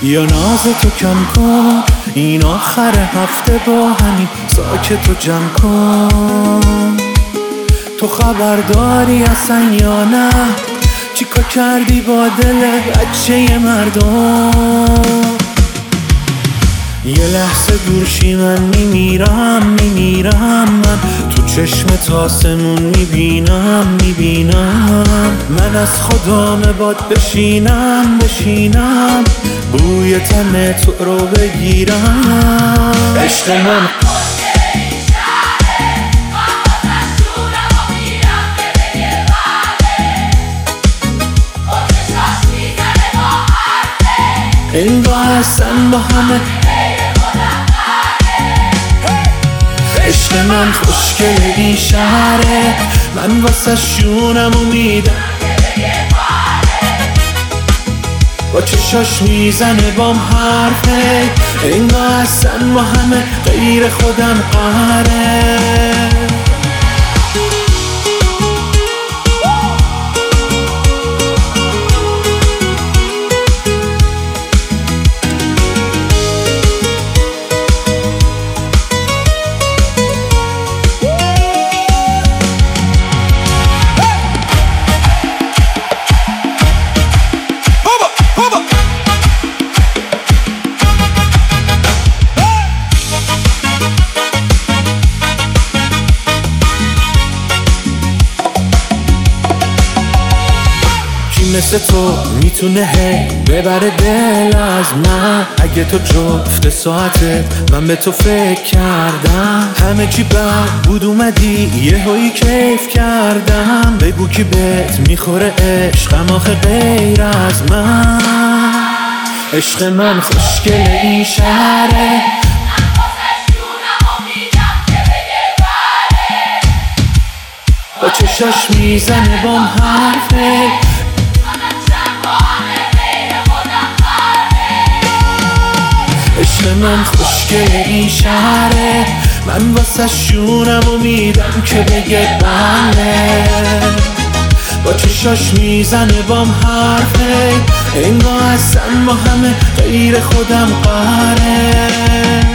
یا ناز تو کم کن، این آخر هفته با همین ساکت و جمع کن. تو خبرداری اصلا یا نه چیکار کردی با دل بچه مردم؟ یه لحظه دورشی من میمیرم من تو چشم تاسمون میبینم من از خدام باد بشینم بوی تن تو رو بگیرم. عشق من این با حسن با همه عشق من خوشگل این شهره، من واسه شونمو میدم با چشاش میزنه بام حرفه. انگار اصلا با همه غیر خودم قهره. مثل تو میتونه ببره دل از من. اگه تو جفت ساعتت من به تو فکر کردم، همه چی بد بود اومدی یه هایی کیف کردم. بگو کی بهت میخوره عشقم آخه غیر از من؟ عشق من خوشگل این شهره، با چشاش میزنه بام حرفه. عشق من خوشگل این شهره، من واسه شونمو میدم که بگه بله. با چشاش میزنه بام حرفه، انگار اصلا با همه غیر خودم قهره.